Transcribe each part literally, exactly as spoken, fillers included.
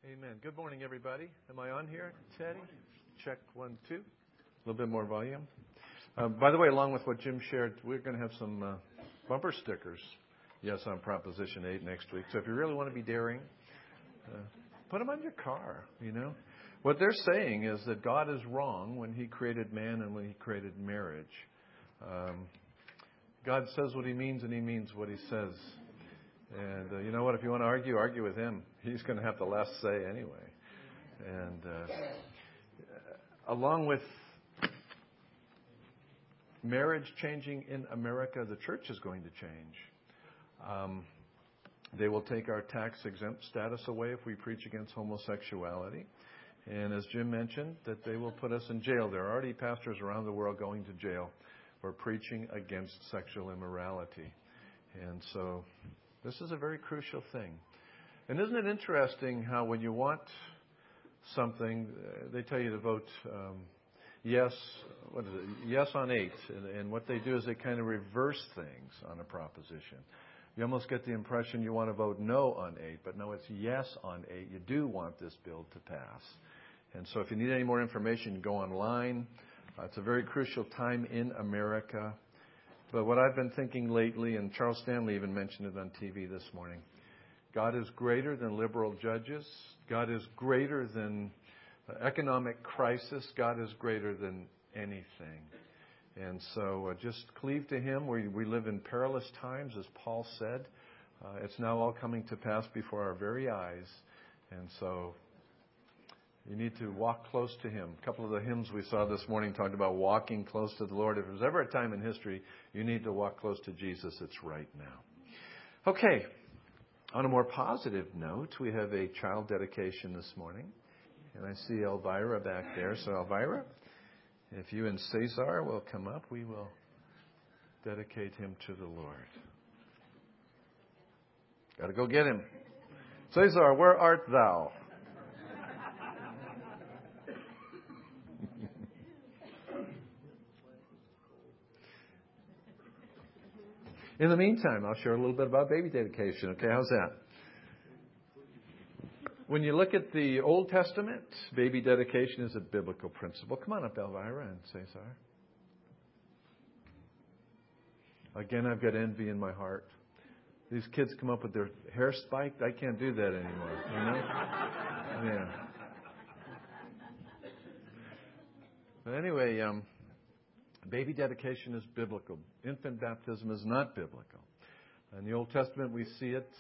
Amen. Good morning, everybody. Am I on here, Teddy? Check one, two. A little bit more volume. Uh, by the way, along with what Jim shared, we're going to have some uh, bumper stickers. Yes, on Proposition eight next week. So if you really want to be daring, uh, put them on your car, you know. What they're saying is that God is wrong when He created man and when He created marriage. Um, God says what He means and He means what He says. And uh, you know what? If you want to argue, argue with Him. He's going to have the last say anyway. And uh, along with marriage changing in America, the church is going to change. Um, they will take our tax-exempt status away if we preach against homosexuality. And as Jim mentioned, that they will put us in jail. There are already pastors around the world going to jail for preaching against sexual immorality. And so this is a very crucial thing. And isn't it interesting how when you want something, uh, they tell you to vote um, yes, what is it? Yes on eight. And, and what they do is they kind of reverse things on a proposition. You almost get the impression you want to vote no on eight, but no, it's yes on eight. You do want this bill to pass. And so if you need any more information, go online. Uh, it's a very crucial time in America. But what I've been thinking lately, and Charles Stanley even mentioned it on T V this morning, God is greater than liberal judges. God is greater than uh, economic crisis. God is greater than anything. And so uh, just cleave to Him. We, we live in perilous times, as Paul said. Uh, it's now all coming to pass before our very eyes. And so you need to walk close to Him. A couple of the hymns we saw this morning talked about walking close to the Lord. If there's ever a time in history you need to walk close to Jesus, it's right now. Okay. On a more positive note, we have a child dedication this morning. And I see Elvira back there. So Elvira, if you and Cesar will come up, we will dedicate him to the Lord. Got to go get him. Cesar, where art thou? In the meantime, I'll share a little bit about baby dedication. Okay, how's that? When you look at the Old Testament, baby dedication is a biblical principle. Come on up, Elvira and Cesar. Again, I've got envy in my heart. These kids come up with their hair spiked. I can't do that anymore. You know? Yeah. But anyway, um, baby dedication is biblical. Infant baptism is not biblical. In the Old Testament, we see it.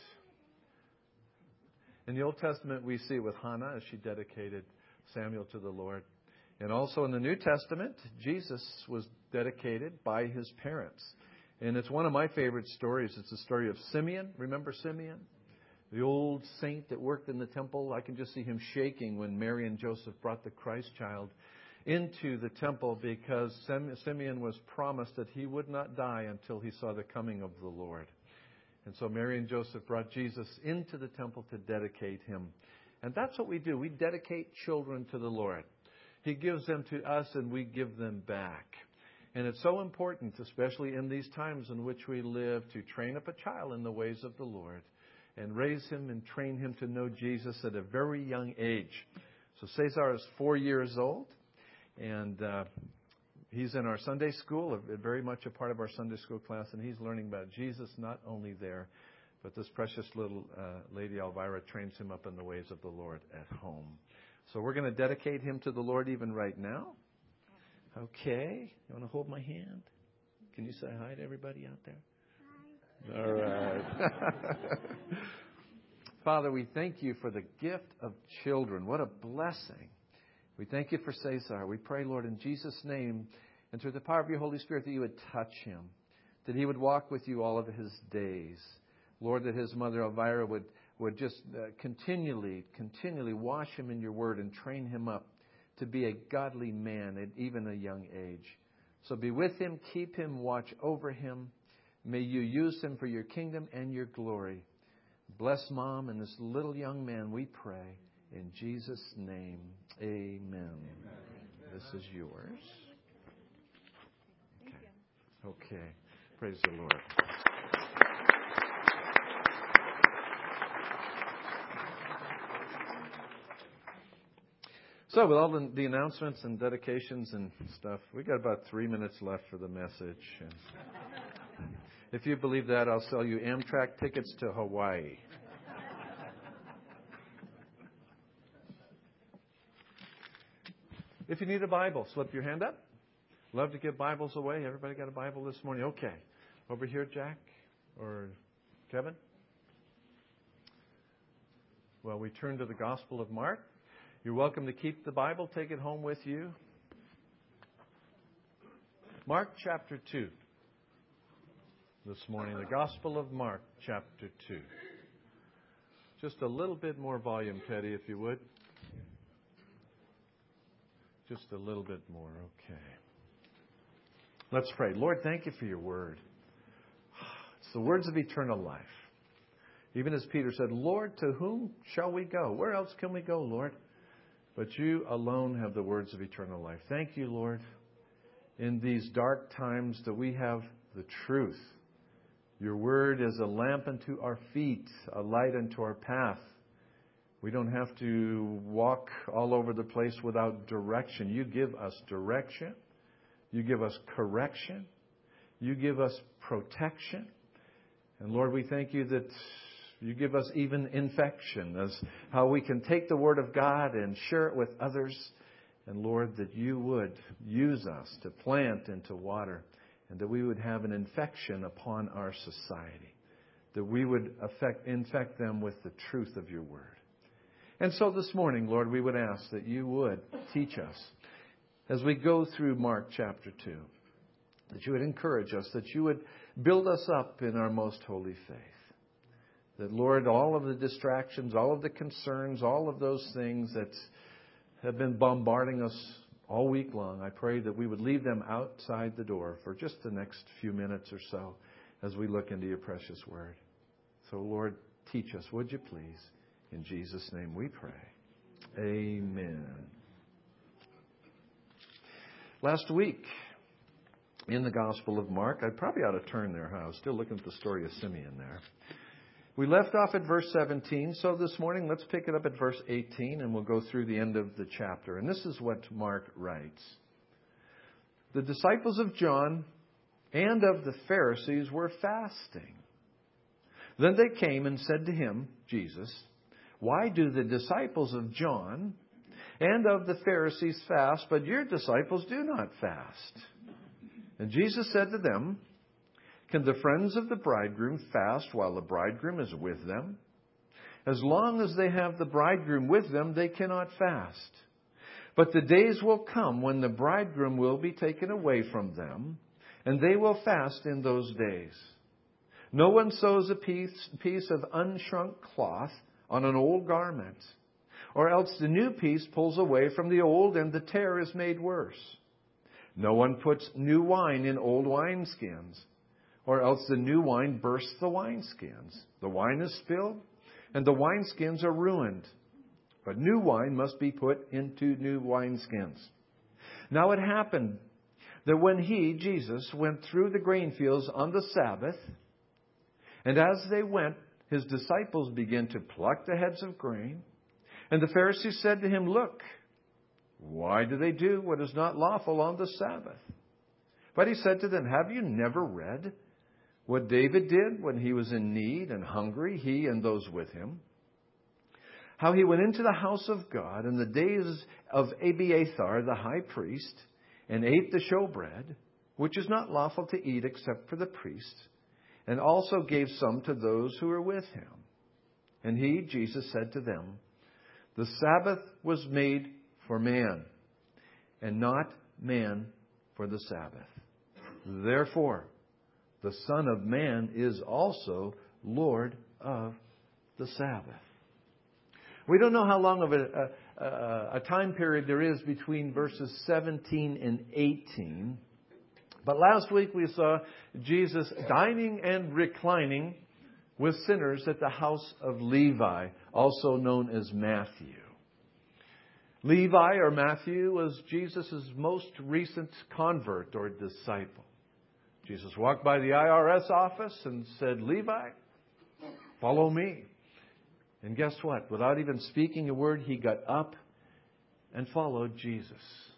In the Old Testament, we see it with Hannah as she dedicated Samuel to the Lord. And also in the New Testament, Jesus was dedicated by his parents. And it's one of my favorite stories. It's the story of Simeon. Remember Simeon? The old saint that worked in the temple. I can just see him shaking when Mary and Joseph brought the Christ child into the temple because Simeon was promised that he would not die until he saw the coming of the Lord. And so Mary and Joseph brought Jesus into the temple to dedicate him. And that's what we do. We dedicate children to the Lord. He gives them to us and we give them back. And it's so important, especially in these times in which we live, to train up a child in the ways of the Lord and raise him and train him to know Jesus at a very young age. So Cesar is four years old. And uh, he's in our Sunday school, a, very much a part of our Sunday school class, and he's learning about Jesus not only there, but this precious little uh, lady Elvira trains him up in the ways of the Lord at home. So we're going to dedicate him to the Lord even right now. Okay. You want to hold my hand? Can you say hi to everybody out there? Hi. All right. Father, we thank you for the gift of children. What a blessing. We thank you for Cesar. We pray, Lord, in Jesus' name, and through the power of your Holy Spirit, that you would touch him, that he would walk with you all of his days. Lord, that his mother, Elvira, would, would just uh, continually, continually wash him in your word and train him up to be a godly man at even a young age. So be with him, keep him, watch over him. May you use him for your kingdom and your glory. Bless Mom and this little young man, we pray. In Jesus' name, amen. Amen. This is yours. Okay. Okay. Praise the Lord. So with all the, the announcements and dedications and stuff, we got about three minutes left for the message. And if you believe that, I'll sell you Amtrak tickets to Hawaii. If you need a Bible, slip your hand up. Love to give Bibles away. Everybody got a Bible this morning? Okay. Over here, Jack or Kevin. Well, we turn to the Gospel of Mark. You're welcome to keep the Bible, take it home with you. Mark chapter two. This morning, the Gospel of Mark chapter two. Just a little bit more volume, Teddy, if you would. Just a little bit more, okay. Let's pray. Lord, thank you for your word. It's the words of eternal life. Even as Peter said, Lord, to whom shall we go? Where else can we go, Lord? But you alone have the words of eternal life. Thank you, Lord, in these dark times that we have the truth. Your word is a lamp unto our feet, a light unto our path. We don't have to walk all over the place without direction. You give us direction. You give us correction. You give us protection. And Lord, we thank you that you give us even infection as how we can take the Word of God and share it with others. And Lord, that you would use us to plant and to water, and that we would have an infection upon our society, that we would affect, infect them with the truth of your Word. And so this morning, Lord, we would ask that you would teach us as we go through Mark chapter two, that you would encourage us, that you would build us up in our most holy faith. That, Lord, all of the distractions, all of the concerns, all of those things that have been bombarding us all week long, I pray that we would leave them outside the door for just the next few minutes or so as we look into your precious word. So, Lord, teach us, would you please? In Jesus' name we pray. Amen. Last week, in the Gospel of Mark, I probably ought to turn there. Huh? I was still looking at the story of Simeon there. We left off at verse seventeen, so this morning let's pick it up at verse eighteen and we'll go through the end of the chapter. And this is what Mark writes. The disciples of John and of the Pharisees were fasting. Then they came and said to him, Jesus, why do the disciples of John and of the Pharisees fast, but your disciples do not fast? And Jesus said to them, can the friends of the bridegroom fast while the bridegroom is with them? As long as they have the bridegroom with them, they cannot fast. But the days will come when the bridegroom will be taken away from them, and they will fast in those days. No one sews a piece, piece of unshrunk cloth on an old garment, or else the new piece pulls away from the old, and the tear is made worse. No one puts new wine in old wineskins, or else the new wine bursts the wineskins. The wine is spilled, and the wineskins are ruined. But new wine must be put into new wineskins. Now it happened that when he, Jesus, went through the grain fields on the Sabbath, and as they went, his disciples began to pluck the heads of grain. And the Pharisees said to him, look, why do they do what is not lawful on the Sabbath? But he said to them, have you never read what David did when he was in need and hungry, he and those with him? How he went into the house of God in the days of Abiathar the high priest and ate the showbread, which is not lawful to eat except for the priests, and also gave some to those who were with him. And he, Jesus, said to them, the Sabbath was made for man, and not man for the Sabbath. Therefore, the Son of Man is also Lord of the Sabbath. We don't know how long of a, a, a time period there is between verses seventeen and eighteen. But last week we saw Jesus dining and reclining with sinners at the house of Levi, also known as Matthew. Levi, or Matthew, was Jesus' most recent convert or disciple. Jesus walked by the I R S office and said, Levi, follow me. And guess what? Without even speaking a word, he got up and followed Jesus.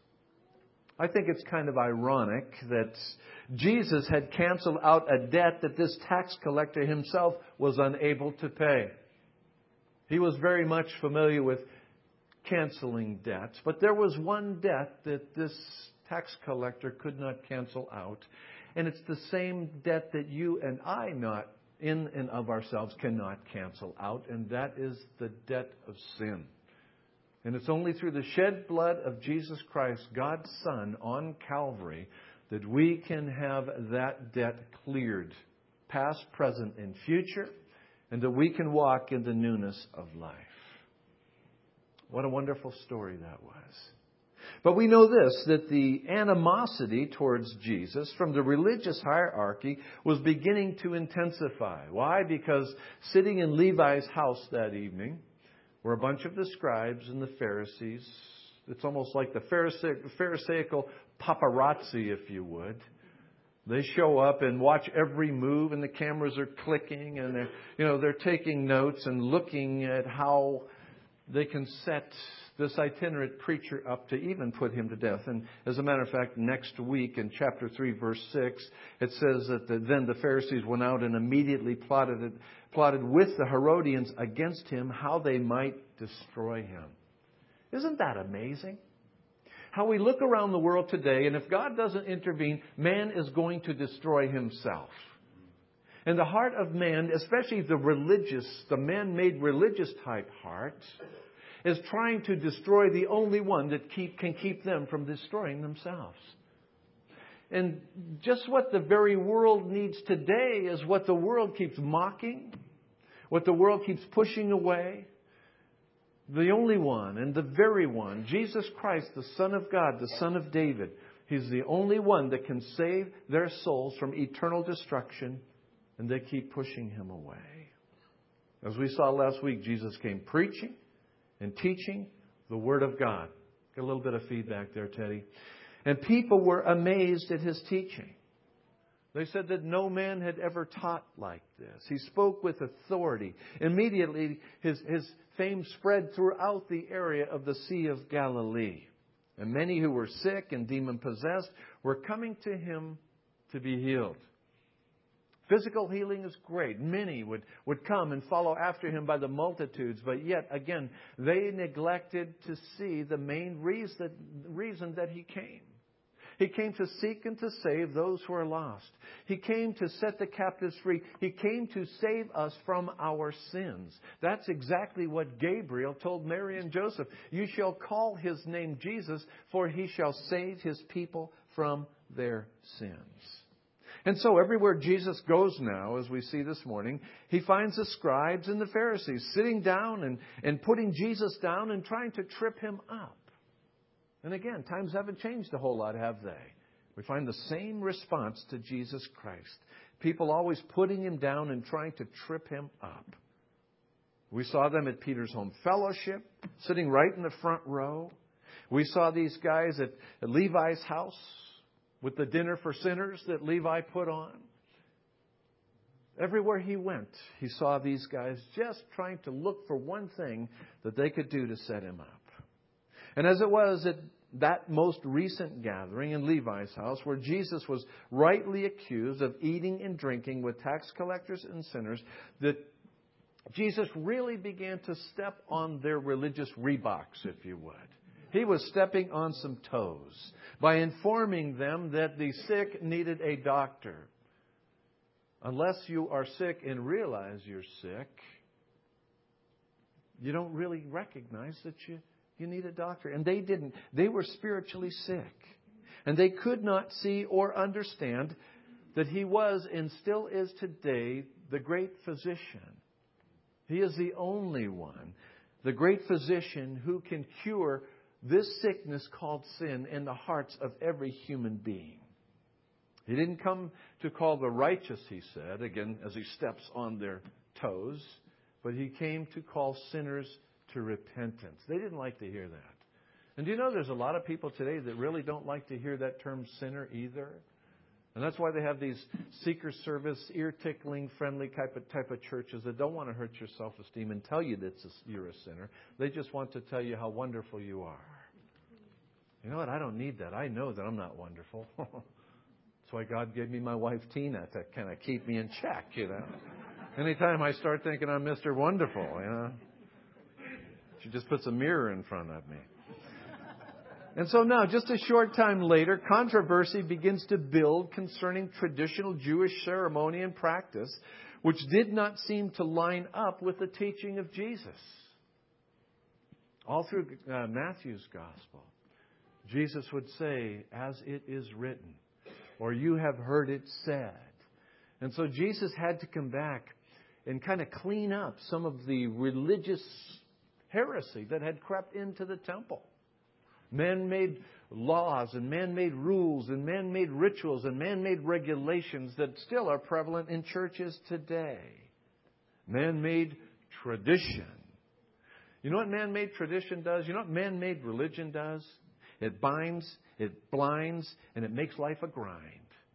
I think it's kind of ironic that Jesus had canceled out a debt that this tax collector himself was unable to pay. He was very much familiar with canceling debts, but there was one debt that this tax collector could not cancel out, and it's the same debt that you and I, not in and of ourselves, cannot cancel out, and that is the debt of sin. And it's only through the shed blood of Jesus Christ, God's Son, on Calvary, that we can have that debt cleared, past, present, and future, and that we can walk in the newness of life. What a wonderful story that was. But we know this, that the animosity towards Jesus from the religious hierarchy was beginning to intensify. Why? Because sitting in Levi's house that evening were a bunch of the scribes and the Pharisees. It's almost like the Pharisaical, Pharisaical paparazzi, if you would. They show up and watch every move, and the cameras are clicking, and they're, you know, they're taking notes and looking at how they can set this itinerant preacher up to even put him to death. And as a matter of fact, next week in chapter three, verse six, it says that the, then the Pharisees went out and immediately plotted it, plotted with the Herodians against him how they might destroy him. Isn't that amazing? How we look around the world today, and if God doesn't intervene, man is going to destroy himself. And the heart of man, especially the religious, the man-made religious type heart, is trying to destroy the only one that keep, can keep them from destroying themselves. And just what the very world needs today is what the world keeps mocking, what the world keeps pushing away. The only one and the very one, Jesus Christ, the Son of God, the Son of David. He's the only one that can save their souls from eternal destruction, and they keep pushing Him away. As we saw last week, Jesus came preaching and teaching the Word of God. Got a little bit of feedback there, Teddy. And people were amazed at His teaching. They said that no man had ever taught like this. He spoke with authority. Immediately, his, his fame spread throughout the area of the Sea of Galilee. And many who were sick and demon-possessed were coming to Him to be healed. Physical healing is great. Many would, would come and follow after Him by the multitudes. But yet, again, they neglected to see the main reason, reason that He came. He came to seek and to save those who are lost. He came to set the captives free. He came to save us from our sins. That's exactly what Gabriel told Mary and Joseph. You shall call His name Jesus, for He shall save His people from their sins. And so everywhere Jesus goes now, as we see this morning, He finds the scribes and the Pharisees sitting down and, and putting Jesus down and trying to trip Him up. And again, times haven't changed a whole lot, have they? We find the same response to Jesus Christ. People always putting Him down and trying to trip Him up. We saw them at Peter's home fellowship, sitting right in the front row. We saw these guys at, at Levi's house with the dinner for sinners that Levi put on. Everywhere he went, he saw these guys just trying to look for one thing that they could do to set Him up. And as it was at that most recent gathering in Levi's house, where Jesus was rightly accused of eating and drinking with tax collectors and sinners, that Jesus really began to step on their religious Reeboks, if you would. He was stepping on some toes by informing them that the sick needed a doctor. Unless you are sick and realize you're sick, you don't really recognize that you You need a doctor. And they didn't. They were spiritually sick. And they could not see or understand that He was and still is today the great physician. He is the only one, the great physician who can cure this sickness called sin in the hearts of every human being. He didn't come to call the righteous, He said, again, as He steps on their toes, but He came to call sinners to repentance. They didn't like to hear that. And do you know there's a lot of people today that really don't like to hear that term sinner either? And that's why they have these seeker service, ear-tickling, friendly type of, type of churches that don't want to hurt your self-esteem and tell you that you're a sinner. They just want to tell you how wonderful you are. You know what? I don't need that. I know that I'm not wonderful. That's why God gave me my wife, Tina, to kind of keep me in check, you know. Anytime I start thinking I'm Mister Wonderful, you know, she just puts a mirror in front of me. And so now, just a short time later, controversy begins to build concerning traditional Jewish ceremony and practice, which did not seem to line up with the teaching of Jesus. All through uh, Matthew's Gospel, Jesus would say, as it is written, or you have heard it said. And so Jesus had to come back and kind of clean up some of the religious heresy that had crept into the temple. Man-made laws and man-made rules and man-made rituals and man-made regulations that still are prevalent in churches today. Man-made tradition. You know what man-made tradition does? You know what man-made religion does? It binds, it blinds, and it makes life a grind.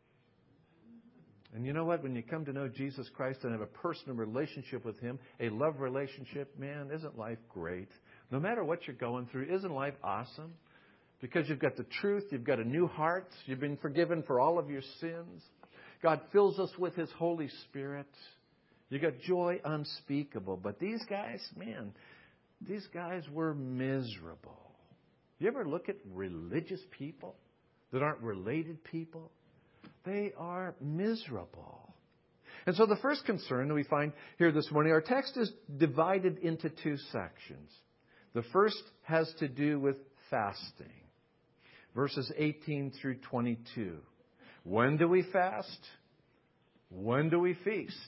And you know what? When you come to know Jesus Christ and have a personal relationship with Him, a love relationship, man, isn't life great? No matter what you're going through, isn't life awesome? Because you've got the truth, you've got a new heart, you've been forgiven for all of your sins. God fills us with His Holy Spirit. You got joy unspeakable. But these guys, man, these guys were miserable. You ever look at religious people that aren't related people? They are miserable. And so the first concern that we find here this morning, our text is divided into two sections. The first has to do with fasting. Verses eighteen through twenty-two. When do we fast? When do we feast?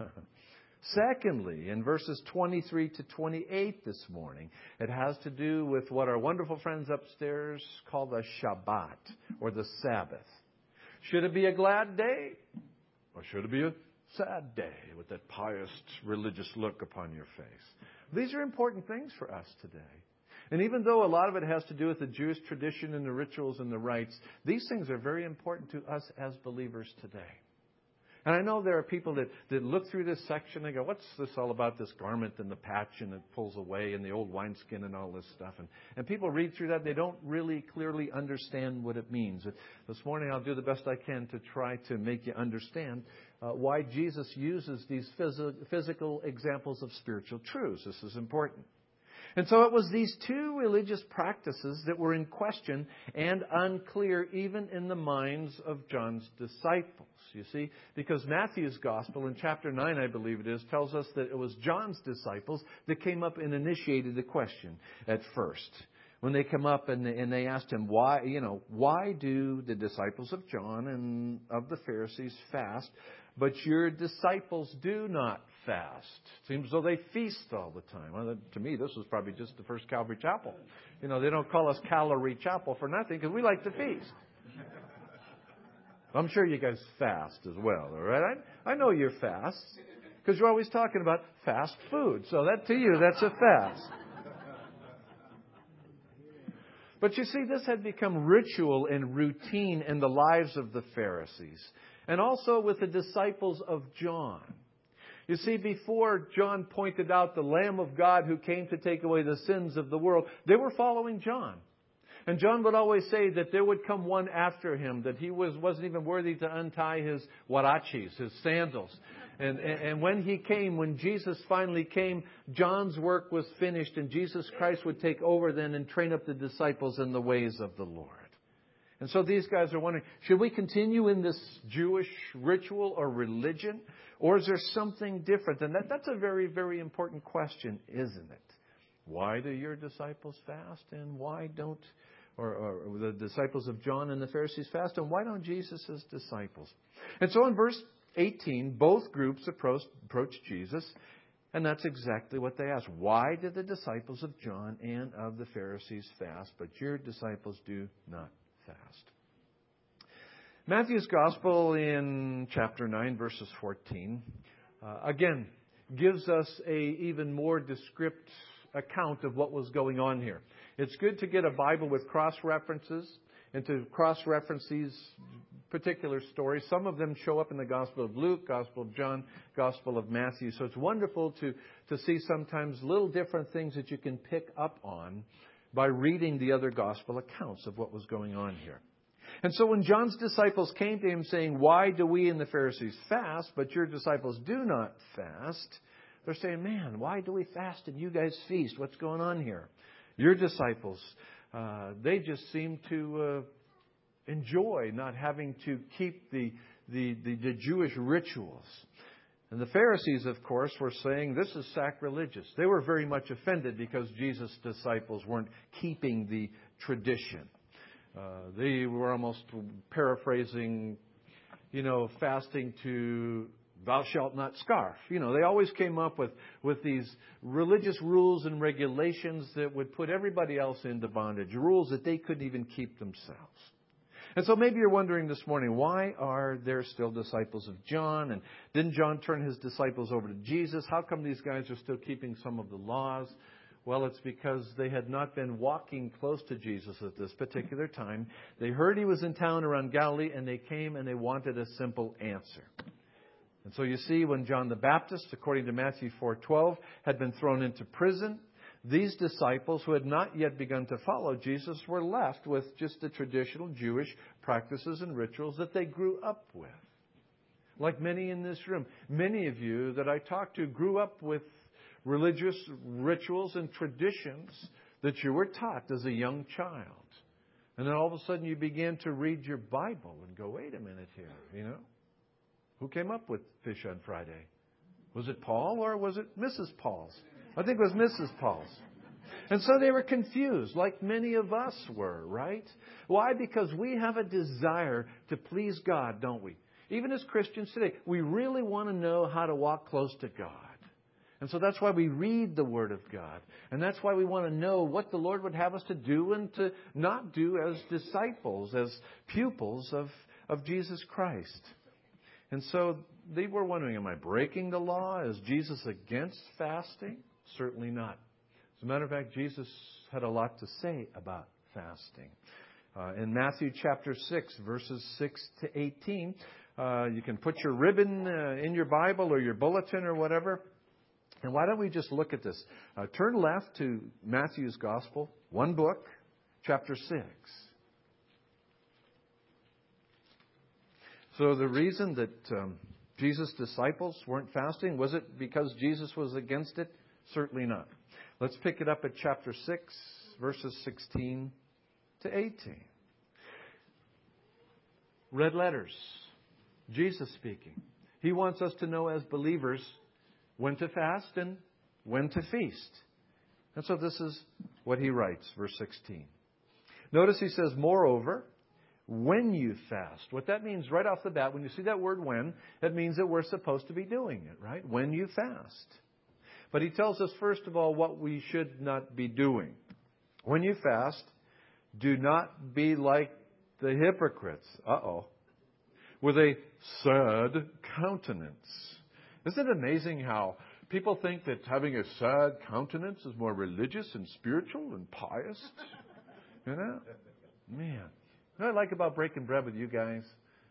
Secondly, in verses twenty-three to twenty-eight this morning, it has to do with what our wonderful friends upstairs call the Shabbat, or the Sabbath. Should it be a glad day? Or should it be a sad day with that pious religious look upon your face? These are important things for us today. And even though a lot of it has to do with the Jewish tradition and the rituals and the rites, these things are very important to us as believers today. And I know there are people that, that look through this section and go, what's this all about, this garment and the patch and it pulls away and the old wineskin and all this stuff. And, and people read through that and they don't really clearly understand what it means. This morning I'll do the best I can to try to make you understand uh, why Jesus uses these phys- physical examples of spiritual truths. This is important. And so it was these two religious practices that were in question and unclear even in the minds of John's disciples. You see, because Matthew's Gospel in chapter nine, I believe it is, tells us that it was John's disciples that came up and initiated the question at first. When they come up and, and they asked him, why, you know, why do the disciples of John and of the Pharisees fast, but your disciples do not fast? Seems as though they feast all the time. Well, to me, this was probably just the first Calvary Chapel. You know, they don't call us Calorie Chapel for nothing because we like to feast. I'm sure you guys fast as well, all right? I, I know you're fast because you're always talking about fast food. So that to you, that's a fast. But you see, this had become ritual and routine in the lives of the Pharisees and also with the disciples of John. You see, before John pointed out the Lamb of God who came to take away the sins of the world, they were following John. And John would always say that there would come one after him, that he was, wasn't even worthy to untie his huaraches, his sandals. And, and, and when he came, when Jesus finally came, John's work was finished and Jesus Christ would take over then and train up the disciples in the ways of the Lord. And so these guys are wondering, should we continue in this Jewish ritual or religion? Or is there something different? And that, that's a very, very important question, isn't it? Why do your disciples fast and why don't, or, or the disciples of John and the Pharisees fast, and why don't Jesus' disciples? And so in verse eighteen, both groups approached, approached Jesus, and that's exactly what they asked. Why did the disciples of John and of the Pharisees fast, but your disciples do not fast? Matthew's Gospel in chapter nine, verses fourteen, uh, again, gives us a even more descriptive account of what was going on here. It's good to get a Bible with cross-references and to cross-reference these particular stories. Some of them show up in the Gospel of Luke, Gospel of John, Gospel of Matthew. So it's wonderful to, to see sometimes little different things that you can pick up on by reading the other gospel accounts of what was going on here. And so when John's disciples came to him saying, "Why do we and the Pharisees fast, but your disciples do not fast?" They're saying, "Man, why do we fast and you guys feast? What's going on here? Your disciples, uh, they just seem to uh, enjoy not having to keep the, the, the, the Jewish rituals." And the Pharisees, of course, were saying this is sacrilegious. They were very much offended because Jesus' disciples weren't keeping the tradition. Uh, they were almost paraphrasing, you know, fasting to "thou shalt not scarf." You know, they always came up with, with these religious rules and regulations that would put everybody else into bondage, rules that they couldn't even keep themselves. And so maybe you're wondering this morning, why are there still disciples of John? And didn't John turn his disciples over to Jesus? How come these guys are still keeping some of the laws? Well, it's because they had not been walking close to Jesus at this particular time. They heard he was in town around Galilee, and they came and they wanted a simple answer. And so you see, when John the Baptist, according to Matthew four twelve, had been thrown into prison, these disciples who had not yet begun to follow Jesus were left with just the traditional Jewish practices and rituals that they grew up with. Like many in this room, many of you that I talked to grew up with religious rituals and traditions that you were taught as a young child. And then all of a sudden you began to read your Bible and go, "Wait a minute here, you know. Who came up with fish on Friday? Was it Paul or was it Missus Paul's?" I think it was Missus Paul's. And so they were confused, like many of us were, right? Why? Because we have a desire to please God, don't we? Even as Christians today, we really want to know how to walk close to God. And so that's why we read the Word of God. And that's why we want to know what the Lord would have us to do and to not do as disciples, as pupils of, of Jesus Christ. And so they were wondering, am I breaking the law? Is Jesus against fasting? Certainly not. As a matter of fact, Jesus had a lot to say about fasting. Uh, in Matthew chapter six, verses six to eighteen, uh, you can put your ribbon uh, in your Bible or your bulletin or whatever. And why don't we just look at this? Uh, turn left to Matthew's Gospel, one book, chapter six. So the reason that um, Jesus' disciples weren't fasting, was it because Jesus was against it? Certainly not. Let's pick it up at chapter six, verses sixteen to eighteen. Red letters. Jesus speaking. He wants us to know as believers when to fast and when to feast. And so this is what he writes, verse sixteen. Notice he says, "Moreover, when you fast." What that means right off the bat, when you see that word "when," that means that we're supposed to be doing it, right? When you fast. But he tells us, first of all, what we should not be doing. When you fast, do not be like the hypocrites. Uh-oh. With a sad countenance. Isn't it amazing how people think that having a sad countenance is more religious and spiritual and pious? You know? Man. You know what I like about breaking bread with you guys?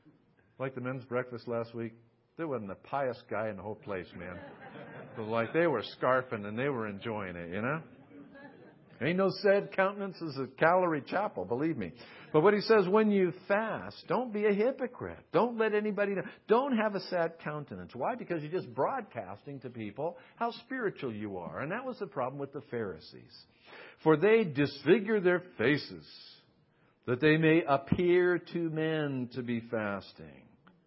Like the men's breakfast last week? There wasn't a pious guy in the whole place, man. So like they were scarfing and they were enjoying it, you know? Ain't no sad countenance is a calorie chapel, believe me. But what he says, when you fast, don't be a hypocrite. Don't let anybody know. Don't have a sad countenance. Why? Because you're just broadcasting to people how spiritual you are. And that was the problem with the Pharisees. For they disfigure their faces, that they may appear to men to be fasting.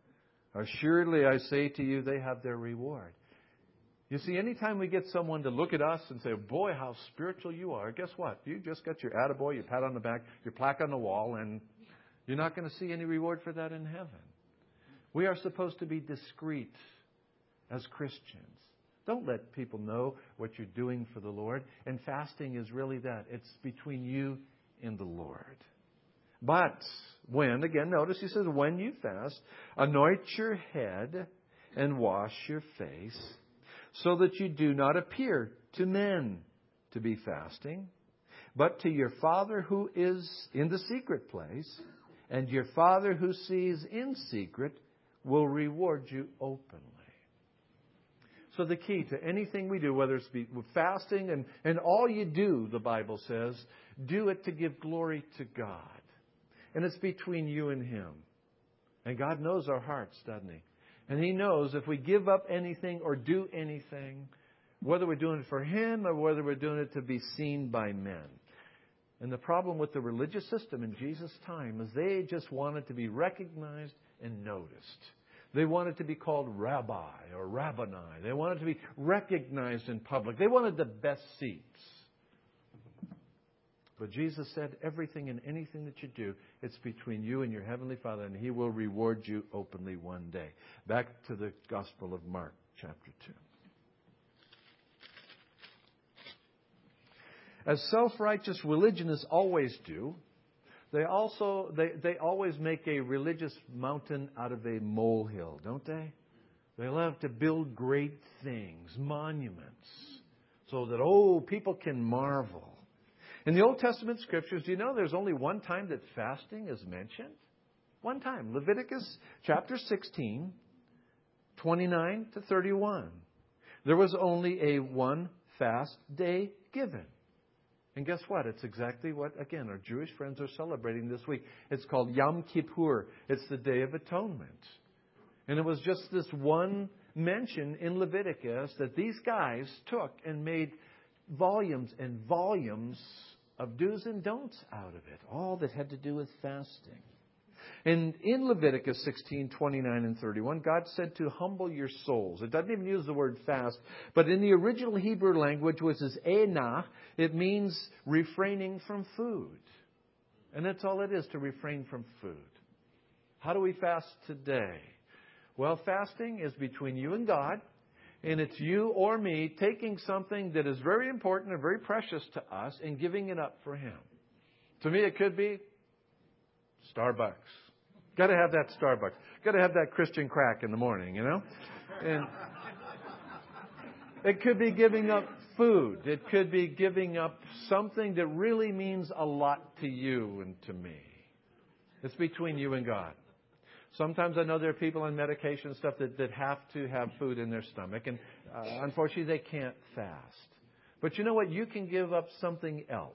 Assuredly, I say to you, they have their reward. You see, anytime we get someone to look at us and say, boy, how spiritual you are, guess what? You just got your attaboy, your pat on the back, your plaque on the wall, and you're not going to see any reward for that in heaven. We are supposed to be discreet as Christians. Don't let people know what you're doing for the Lord. And fasting is really that. It's between you and the Lord. But when, again, notice he says, when you fast, anoint your head and wash your face, so that you do not appear to men to be fasting, but to your Father who is in the secret place, and your Father who sees in secret will reward you openly. So the key to anything we do, whether it's be with fasting and, and all you do, the Bible says, do it to give glory to God. And it's between you and Him. And God knows our hearts, doesn't He? And He knows if we give up anything or do anything, whether we're doing it for Him or whether we're doing it to be seen by men. And the problem with the religious system in Jesus' time is they just wanted to be recognized and noticed. They wanted to be called rabbi or rabboni. They wanted to be recognized in public. They wanted the best seats. But Jesus said, everything and anything that you do, it's between you and your Heavenly Father, and He will reward you openly one day. Back to the Gospel of Mark, chapter two. As self-righteous religionists always do, They also, they, they always make a religious mountain out of a molehill, don't they? They love to build great things, monuments, so that, oh, people can marvel. In the Old Testament Scriptures, do you know there's only one time that fasting is mentioned? One time. Leviticus chapter sixteen, twenty-nine to thirty-one. There was only a one fast day given. And guess what? It's exactly what, again, our Jewish friends are celebrating this week. It's called Yom Kippur. It's the Day of Atonement. And it was just this one mention in Leviticus that these guys took and made volumes and volumes of do's and don'ts out of it. All that had to do with fasting. And in Leviticus sixteen, twenty-nine and thirty-one, God said to humble your souls. It doesn't even use the word fast, but in the original Hebrew language, which is enah, it means refraining from food. And that's all it is, to refrain from food. How do we fast today? Well, fasting is between you and God, and it's you or me taking something that is very important and very precious to us and giving it up for Him. To me, it could be Starbucks. Got to have that Starbucks. Got to have that Christian crack in the morning, you know? And it could be giving up food. It could be giving up something that really means a lot to you and to me. It's between you and God. Sometimes I know there are people on medication and stuff that, that have to have food in their stomach. And uh, unfortunately, they can't fast. But you know what? You can give up something else.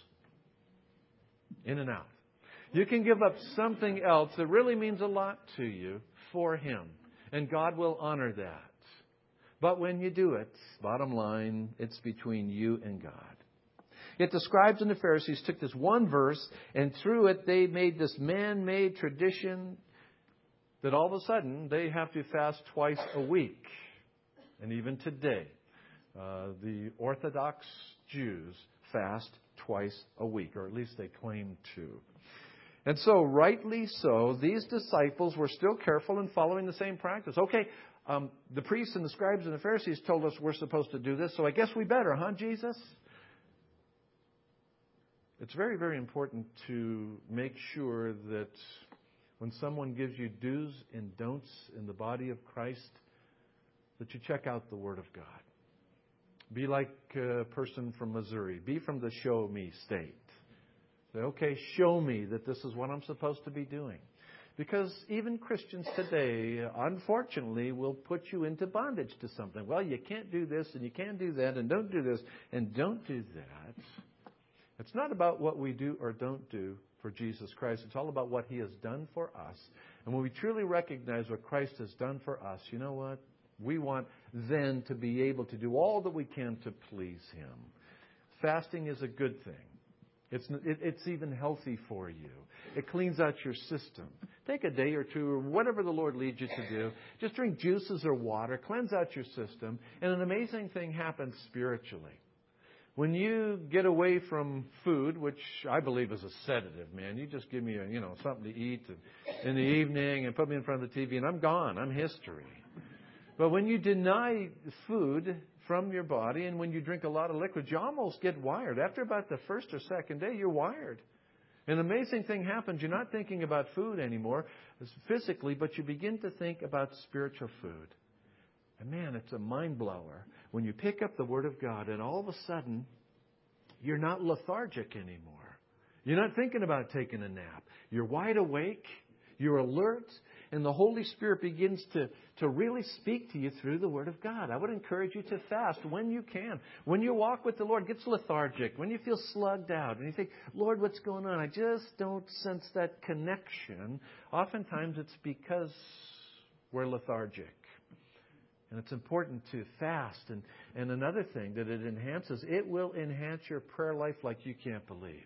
In and out. You can give up something else that really means a lot to you for Him. And God will honor that. But when you do it, bottom line, it's between you and God. Yet the scribes and the Pharisees took this one verse, and through it they made this man-made tradition that all of a sudden they have to fast twice a week. And even today, uh, the Orthodox Jews fast twice a week, or at least they claim to. And so, rightly so, these disciples were still careful in following the same practice. Okay, um, the priests and the scribes and the Pharisees told us we're supposed to do this, so I guess we better, huh, Jesus? It's very, very important to make sure that when someone gives you do's and don'ts in the body of Christ, that you check out the Word of God. Be like a person from Missouri. Be from the show me state. Say, okay, show me that this is what I'm supposed to be doing. Because even Christians today, unfortunately, will put you into bondage to something. Well, you can't do this and you can't do that and don't do this and don't do that. It's not about what we do or don't do for Jesus Christ. It's all about what He has done for us. And when we truly recognize what Christ has done for us, you know what? We want then to be able to do all that we can to please Him. Fasting is a good thing. It's, it, it's even healthy for you. It cleans out your system. Take a day or two or whatever the Lord leads you to do. Just drink juices or water. Cleanse out your system. And an amazing thing happens spiritually. When you get away from food, which I believe is a sedative, man. You just give me a, you know, something to eat and, in the evening and put me in front of the T V and I'm gone. I'm history. But when you deny food from your body, and when you drink a lot of liquids, you almost get wired. After about the first or second day, you're wired. An amazing thing happens. You're not thinking about food anymore physically, but you begin to think about spiritual food. And man, it's a mind blower when you pick up the Word of God and all of a sudden, you're not lethargic anymore. You're not thinking about taking a nap. You're wide awake. You're alert. and the Holy Spirit begins to, to really speak to you through the Word of God. I would encourage you to fast when you can. When your walk with the Lord gets lethargic, when you feel slugged out, and you think, Lord, what's going on? I just don't sense that connection. Oftentimes it's because we're lethargic. And it's important to fast. And, and another thing that it enhances, it will enhance your prayer life like you can't believe.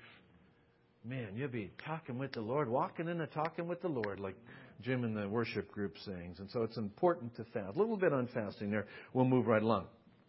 Man, you'll be talking with the Lord, walking in and talking with the Lord, like Jim in the worship group sings. And so it's important to fast. A little bit on fasting there. We'll move right along.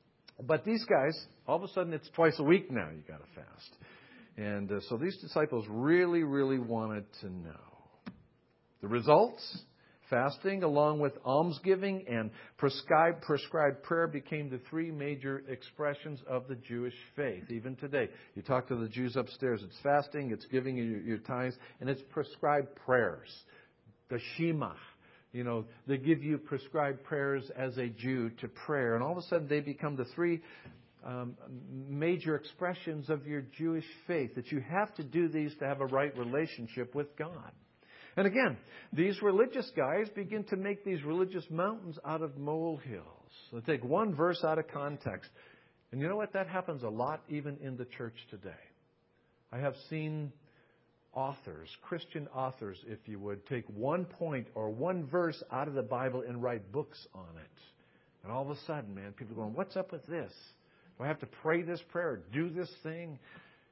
But these guys, all of a sudden it's twice a week now you got to fast. And uh, so these disciples really, really wanted to know. The results? Fasting, along with almsgiving and prescribed, prescribed prayer, became the three major expressions of the Jewish faith. Even today, you talk to the Jews upstairs, it's fasting, it's giving your, your tithes, and it's prescribed prayers. The Shema. You know, they give you prescribed prayers as a Jew to prayer. And all of a sudden, they become the three um, major expressions of your Jewish faith, that you have to do these to have a right relationship with God. And again, these religious guys begin to make these religious mountains out of molehills. They take one verse out of context. And you know what? That happens a lot even in the church today. I have seen authors, Christian authors, if you would, take one point or one verse out of the Bible and write books on it. And all of a sudden, man, people are going, what's up with this? Do I have to pray this prayer, do this thing?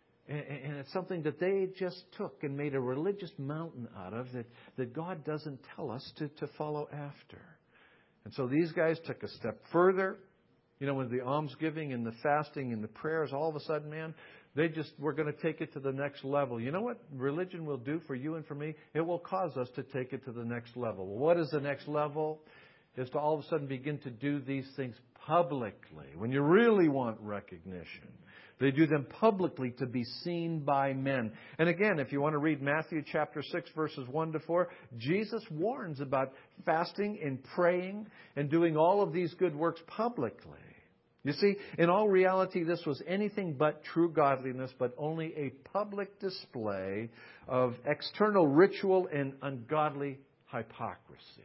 And it's something that they just took and made a religious mountain out of that, that God doesn't tell us to, to follow after. And so these guys took a step further. You know, with the almsgiving and the fasting and the prayers, all of a sudden, man, they just were going to take it to the next level. You know what religion will do for you and for me? It will cause us to take it to the next level. Well, what is the next level? Is to all of a sudden begin to do these things publicly when you really want recognition. They do them publicly to be seen by men. And again, if you want to read Matthew chapter six, verses one to four, Jesus warns about fasting and praying and doing all of these good works publicly. You see, in all reality, this was anything but true godliness, but only a public display of external ritual and ungodly hypocrisy.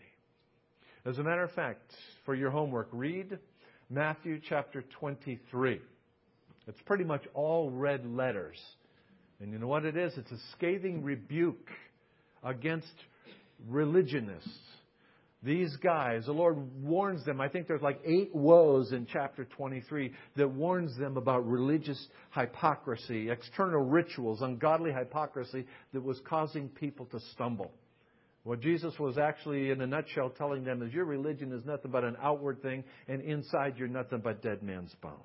As a matter of fact, for your homework, read Matthew chapter twenty-three. It's pretty much all red letters. And you know what it is? It's a scathing rebuke against religionists. These guys, the Lord warns them. I think there's like eight woes in chapter twenty-three that warns them about religious hypocrisy, external rituals, ungodly hypocrisy that was causing people to stumble. What Jesus was actually, in a nutshell, telling them is your religion is nothing but an outward thing, and inside you're nothing but dead man's bones.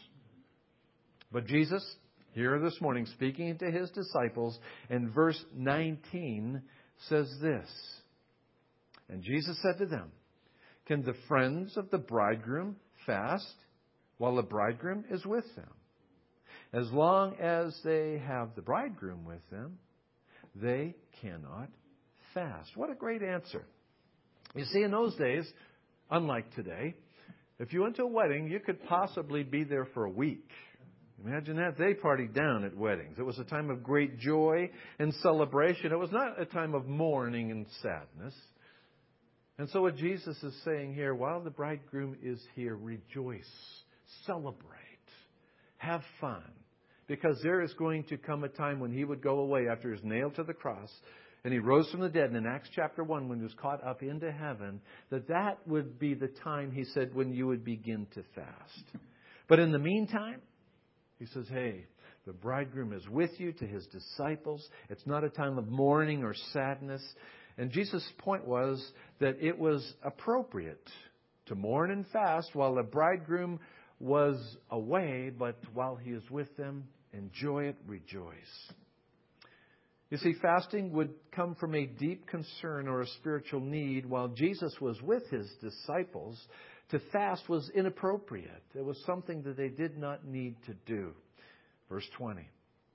But Jesus, here this morning, speaking to His disciples, in verse nineteen, says this. And Jesus said to them, can the friends of the bridegroom fast while the bridegroom is with them? As long as they have the bridegroom with them, they cannot fast. What a great answer. You see, in those days, unlike today, if you went to a wedding, you could possibly be there for a week. Imagine that. They partied down at weddings. It was a time of great joy and celebration. It was not a time of mourning and sadness. And so what Jesus is saying here, while the bridegroom is here, rejoice, celebrate, have fun. Because there is going to come a time when He would go away after He was nailed to the cross. And He rose from the dead. And in Acts chapter one, when He was caught up into heaven, that that would be the time, He said, when you would begin to fast. But in the meantime, He says, hey, the bridegroom is with you, to His disciples. It's not a time of mourning or sadness. And Jesus' point was that it was appropriate to mourn and fast while the bridegroom was away, but while He is with them, enjoy it, rejoice. You see, fasting would come from a deep concern or a spiritual need. While Jesus was with His disciples, to fast was inappropriate. It was something that they did not need to do. Verse twenty.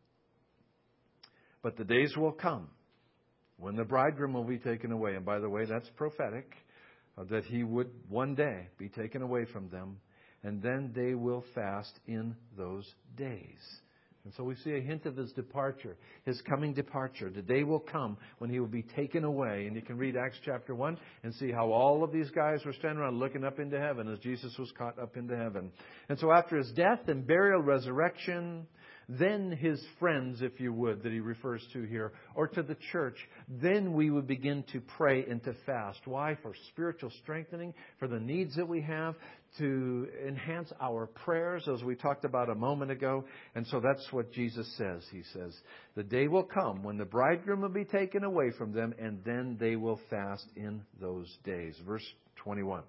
But the days will come when the bridegroom will be taken away. And by the way, that's prophetic, uh, that He would one day be taken away from them. And then they will fast in those days. And so we see a hint of His departure, His coming departure. The day will come when He will be taken away. And you can read Acts chapter one and see how all of these guys were standing around looking up into heaven as Jesus was caught up into heaven. And so after His death and burial, resurrection, then His friends, if you would, that He refers to here, or to the church, then we would begin to pray and to fast. Why? For spiritual strengthening, for the needs that we have, to enhance our prayers, as we talked about a moment ago. And so that's what Jesus says. He says, the day will come when the bridegroom will be taken away from them, and then they will fast in those days. Verse twenty-one.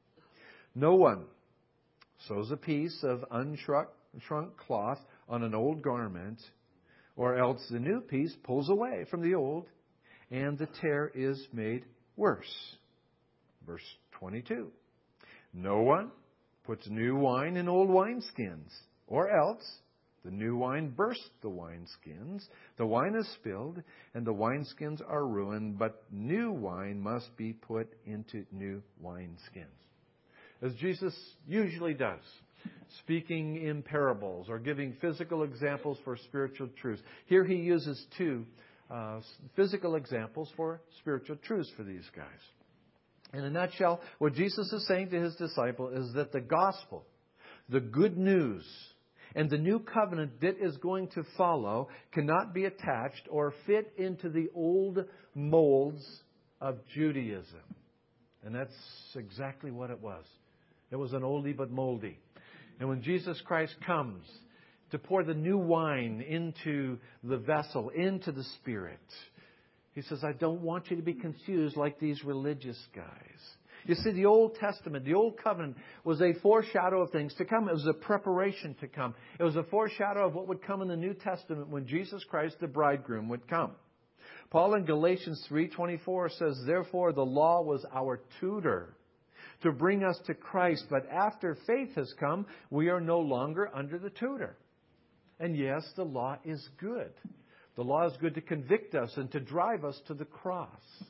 No one sews a piece of unshrunk shrunk cloth on an old garment, or else the new piece pulls away from the old, and the tear is made worse. Verse twenty-two. No one puts new wine in old wineskins, or else the new wine bursts the wineskins, the wine is spilled, and the wineskins are ruined, but new wine must be put into new wineskins. As Jesus usually does, speaking in parables or giving physical examples for spiritual truths. Here He uses two uh, physical examples for spiritual truths for these guys. In a nutshell, what Jesus is saying to His disciple is that the gospel, the good news, and the new covenant that is going to follow cannot be attached or fit into the old molds of Judaism. And that's exactly what it was. It was an oldie but moldy. And when Jesus Christ comes to pour the new wine into the vessel, into the Spirit, He says, I don't want you to be confused like these religious guys. You see, the Old Testament, the Old Covenant, was a foreshadow of things to come. It was a preparation to come. It was a foreshadow of what would come in the New Testament when Jesus Christ, the bridegroom, would come. Paul in Galatians three twenty-four says, therefore the law was our tutor to bring us to Christ, but after faith has come, we are no longer under the tutor. And yes, the law is good. The law is good to convict us and to drive us to the cross.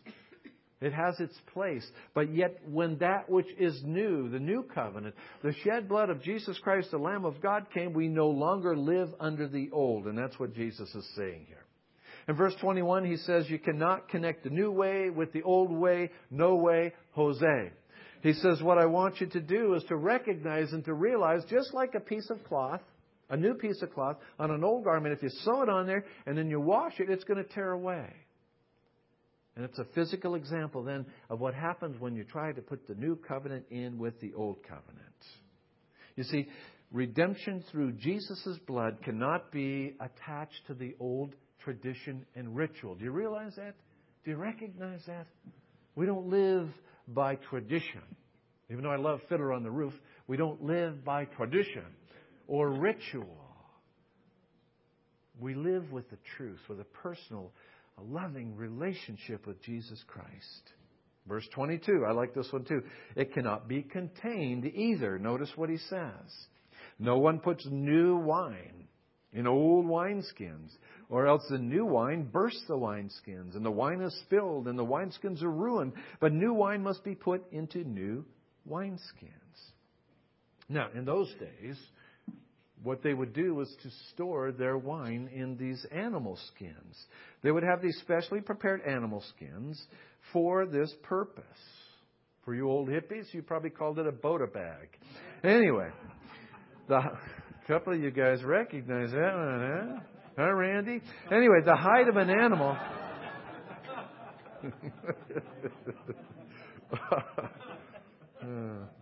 It has its place. But yet when that which is new, the new covenant, the shed blood of Jesus Christ, the Lamb of God, came, we no longer live under the old. And that's what Jesus is saying here. In verse twenty-one, He says, you cannot connect the new way with the old way. No way, Jose. He says, what I want you to do is to recognize and to realize, just like a piece of cloth, a new piece of cloth on an old garment, if you sew it on there and then you wash it, it's going to tear away. And it's a physical example then of what happens when you try to put the new covenant in with the old covenant. You see, redemption through Jesus' blood cannot be attached to the old tradition and ritual. Do you realize that? Do you recognize that? We don't live by tradition. Even though I love Fiddler on the Roof, we don't live by tradition or ritual. We live with the truth, with a personal, a loving relationship with Jesus Christ. Verse twenty-two, I like this one too. It cannot be contained either. Notice what he says. No one puts new wine in old wineskins, or else the new wine bursts the wineskins, and the wine is spilled, and the wineskins are ruined. But new wine must be put into new wineskins. Now, in those days, what they would do was to store their wine in these animal skins. They would have these specially prepared animal skins for this purpose. For you old hippies, you probably called it a Bota bag. Anyway, the, a couple of you guys recognize that one, huh? Huh, Randy? Anyway, the hide of an animal... uh,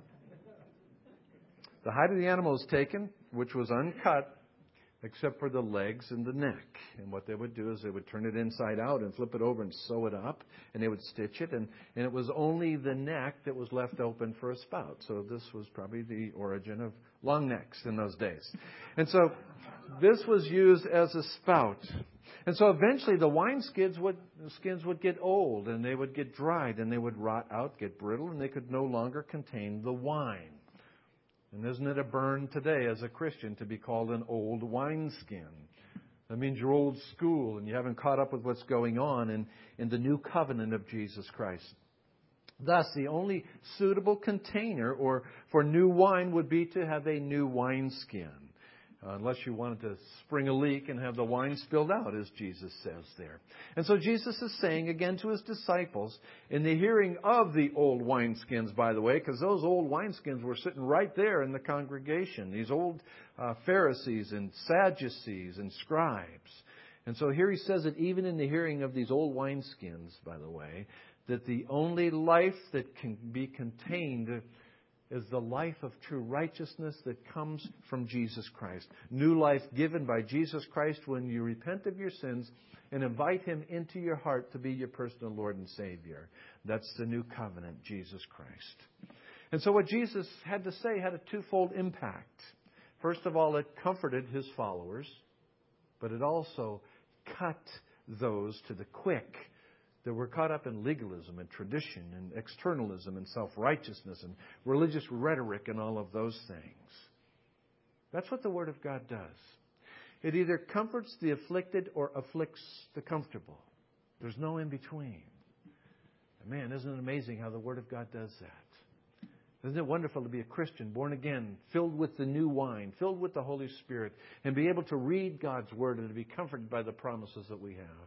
the hide of the animal is taken, which was uncut, except for the legs and the neck. And what they would do is they would turn it inside out and flip it over and sew it up, and they would stitch it. And, and it was only the neck that was left open for a spout. So this was probably the origin of long necks in those days. And so this was used as a spout. And so eventually the wine skins would, skins would get old, and they would get dried, and they would rot out, get brittle, and they could no longer contain the wine. And isn't it a burn today as a Christian to be called an old wineskin? That means you're old school and you haven't caught up with what's going on in, in the new covenant of Jesus Christ. Thus, the only suitable container or for new wine would be to have a new wineskin. Uh, unless you wanted to spring a leak and have the wine spilled out, as Jesus says there. And so Jesus is saying again to his disciples, in the hearing of the old wineskins, by the way, because those old wineskins were sitting right there in the congregation, these old uh, Pharisees and Sadducees and scribes. And so here he says that even in the hearing of these old wineskins, by the way, that the only life that can be contained is the life of true righteousness that comes from Jesus Christ. New life given by Jesus Christ when you repent of your sins and invite Him into your heart to be your personal Lord and Savior. That's the new covenant, Jesus Christ. And so what Jesus had to say had a twofold impact. First of all, it comforted His followers, but it also cut those to the quick that were caught up in legalism and tradition and externalism and self-righteousness and religious rhetoric and all of those things. That's what the Word of God does. It either comforts the afflicted or afflicts the comfortable. There's no in between. And man, isn't it amazing how the Word of God does that? Isn't it wonderful to be a Christian, born again, filled with the new wine, filled with the Holy Spirit, and be able to read God's Word and to be comforted by the promises that we have?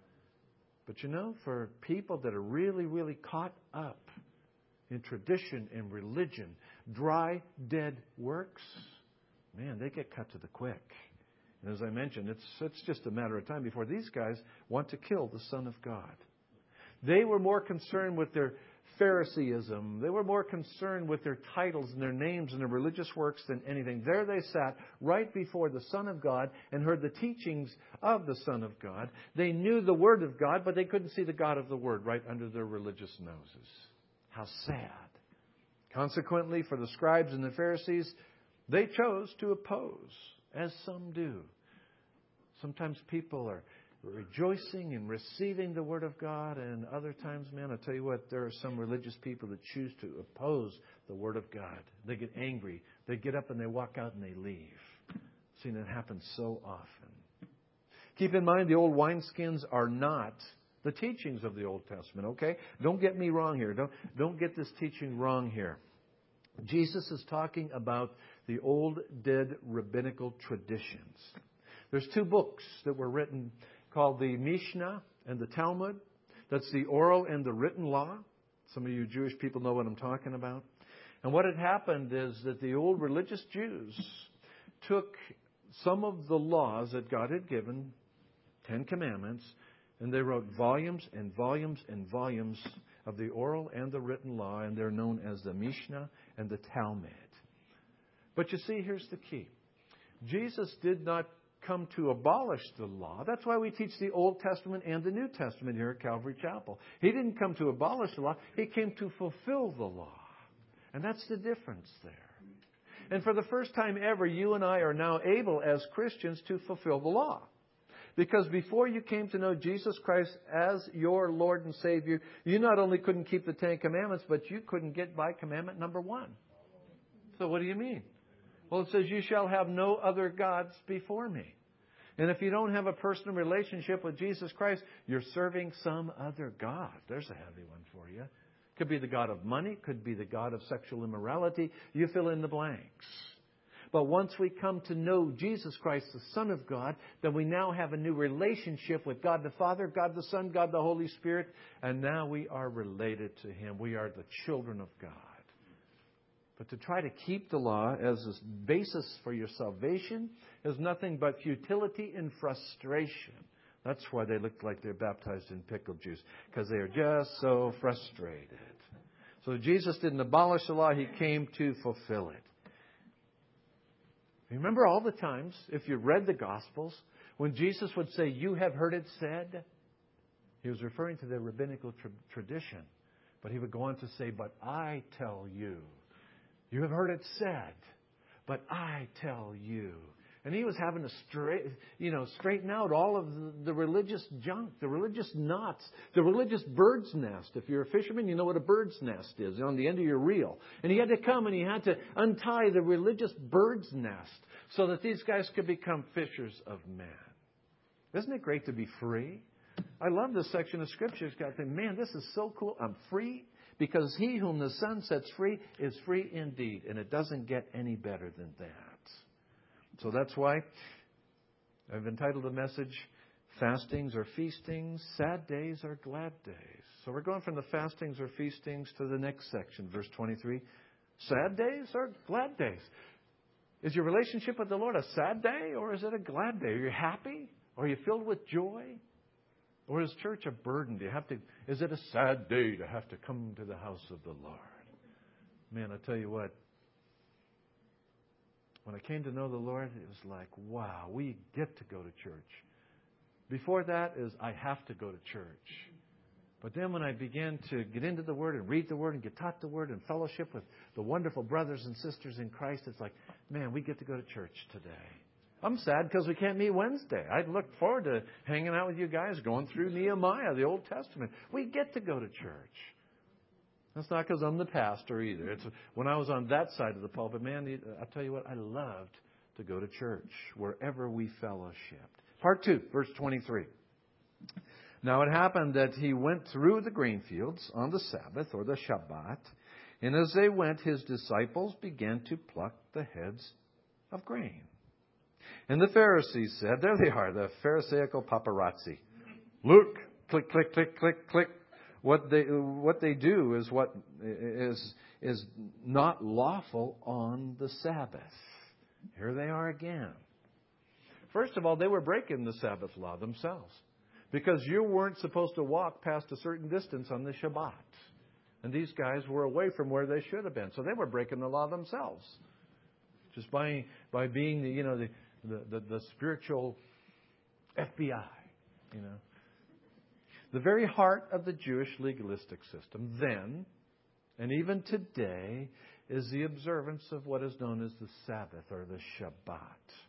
But you know, for people that are really, really caught up in tradition and religion, dry, dead works, man, they get cut to the quick. And as I mentioned, it's, it's just a matter of time before these guys want to kill the Son of God. They were more concerned with their Phariseeism. They were more concerned with their titles and their names and their religious works than anything. There they sat right before the Son of God and heard the teachings of the Son of God. They knew the Word of God, but they couldn't see the God of the Word right under their religious noses. How sad. Consequently, for the scribes and the Pharisees, they chose to oppose, as some do. Sometimes people are rejoicing and receiving the Word of God, and other times, man, I'll tell you what, there are some religious people that choose to oppose the Word of God. They get angry. They get up and they walk out and they leave. I've seen it happen so often. Keep in mind, the old wineskins are not the teachings of the Old Testament, okay? Don't get me wrong here. Don't, don't get this teaching wrong here. Jesus is talking about the old, dead rabbinical traditions. There's two books that were written called the Mishnah and the Talmud. That's the oral and the written law. Some of you Jewish people know what I'm talking about. And what had happened is that the old religious Jews took some of the laws that God had given, Ten Commandments, and they wrote volumes and volumes and volumes of the oral and the written law, and they're known as the Mishnah and the Talmud. But you see, here's the key. Jesus did not come to abolish the law. That's why we teach the Old Testament and the New Testament here at Calvary Chapel. He didn't come to abolish the law. He came to fulfill the law. And that's the difference there. And for the first time ever, you and I are now able as Christians to fulfill the law. Because before you came to know Jesus Christ as your Lord and Savior, you not only couldn't keep the Ten Commandments, but you couldn't get by commandment number one. So what do you mean? Well, it says, you shall have no other gods before me. And if you don't have a personal relationship with Jesus Christ, you're serving some other god. There's a heavy one for you. Could be the god of money. Could be the god of sexual immorality. You fill in the blanks. But once we come to know Jesus Christ, the Son of God, then we now have a new relationship with God the Father, God the Son, God the Holy Spirit. And now we are related to Him. We are the children of God. But to try to keep the law as a basis for your salvation is nothing but futility and frustration. That's why they look like they're baptized in pickle juice, because they are just so frustrated. So Jesus didn't abolish the law. He came to fulfill it. Remember all the times, if you read the Gospels, when Jesus would say, you have heard it said, He was referring to the rabbinical tra- tradition. But He would go on to say, but I tell you. You have heard it said, but I tell you. And He was having to straight, you know, straighten out all of the, the religious junk, the religious knots, the religious bird's nest. If you're a fisherman, you know what a bird's nest is on the end of your reel. And He had to come and He had to untie the religious bird's nest so that these guys could become fishers of men. Isn't it great to be free? I love this section of Scripture. It's got to think, man, this is so cool. I'm free. Because he whom the Son sets free is free indeed. And it doesn't get any better than that. So that's why I've entitled the message, Fastings or Feastings, Sad Days or Glad Days. So we're going from the fastings or feastings to the next section, verse twenty-three. Sad days or glad days? Is your relationship with the Lord a sad day or is it a glad day? Are you happy? Are you filled with joy? Or is church a burden? Do you have to? Is it a sad day to have to come to the house of the Lord? Man, I tell you what. When I came to know the Lord, it was like, wow, we get to go to church. Before that is, I have to go to church. But then when I began to get into the Word and read the Word and get taught the Word and fellowship with the wonderful brothers and sisters in Christ, it's like, man, we get to go to church today. I'm sad because we can't meet Wednesday. I look forward to hanging out with you guys, going through Nehemiah, the Old Testament. We get to go to church. That's not because I'm the pastor either. It's when I was on that side of the pulpit, man, I'll tell you what, I loved to go to church wherever we fellowshipped. Part two, verse twenty-three. Now it happened that he went through the grain fields on the Sabbath or the Shabbat, and as they went, his disciples began to pluck the heads of grain. And the Pharisees said, there they are, the Pharisaical paparazzi. Look, click, click, click, click, click. What they what they do is what is is not lawful on the Sabbath. Here they are again. First of all, they were breaking the Sabbath law themselves because you weren't supposed to walk past a certain distance on the Shabbat. And these guys were away from where they should have been. So they were breaking the law themselves. Just by by being the, you know, the, the, the, the spiritual F B I, you know. The very heart of the Jewish legalistic system then, and even today, is the observance of what is known as the Sabbath or the Shabbat.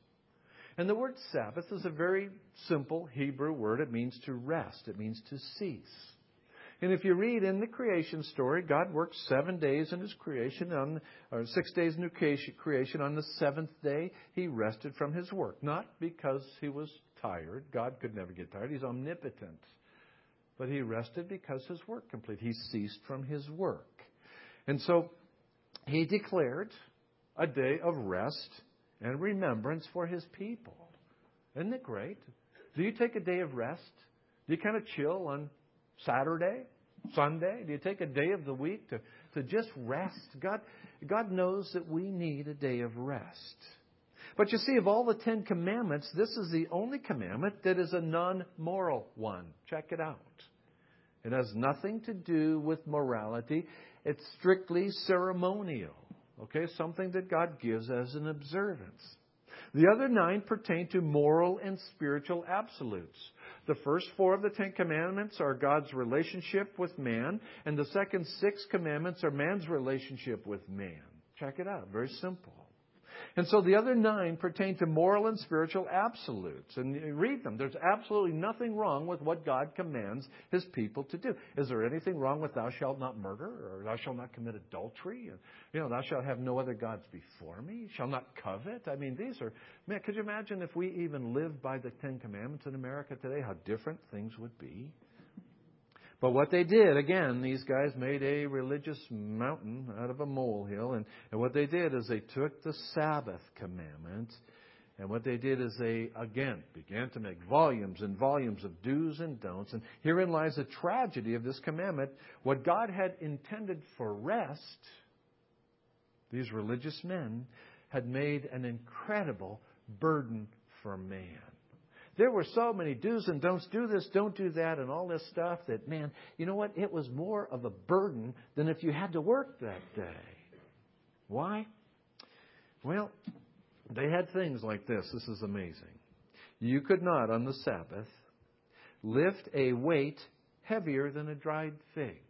And the word Sabbath is a very simple Hebrew word. It means to rest. It means to cease. And if you read in the creation story, God worked seven days in His creation, on, or six days in His creation. On the seventh day, He rested from His work. Not because He was tired. God could never get tired. He's omnipotent. But He rested because His work complete. He ceased from His work. And so He declared a day of rest and remembrance for His people. Isn't it great? Do you take a day of rest? Do you kind of chill on Saturday, Sunday? Do you take a day of the week to, to just rest? God, God knows that we need a day of rest. But you see, of all the Ten Commandments, this is the only commandment that is a non-moral one. Check it out. It has nothing to do with morality. It's strictly ceremonial. Okay, something that God gives as an observance. The other nine pertain to moral and spiritual absolutes. The first four of the Ten Commandments are God's relationship with man, and the second six commandments are man's relationship with man. Check it out. Very simple. And so the other nine pertain to moral and spiritual absolutes. And you read them. There's absolutely nothing wrong with what God commands His people to do. Is there anything wrong with thou shalt not murder, or thou shalt not commit adultery? And, you know, thou shalt have no other gods before me. Shall not covet. I mean, these are, man, could you imagine if we even lived by the Ten Commandments in America today, how different things would be? But what they did, again, these guys made a religious mountain out of a molehill. And, and what they did is they took the Sabbath commandment, and what they did is they, again, began to make volumes and volumes of do's and don'ts. And herein lies the tragedy of this commandment. What God had intended for rest, these religious men had made an incredible burden for man. There were so many do's and don'ts, do this, don't do that, and all this stuff that, man, you know what? It was more of a burden than if you had to work that day. Why? Well, they had things like this. This is amazing. You could not, on the Sabbath, lift a weight heavier than a dried fig.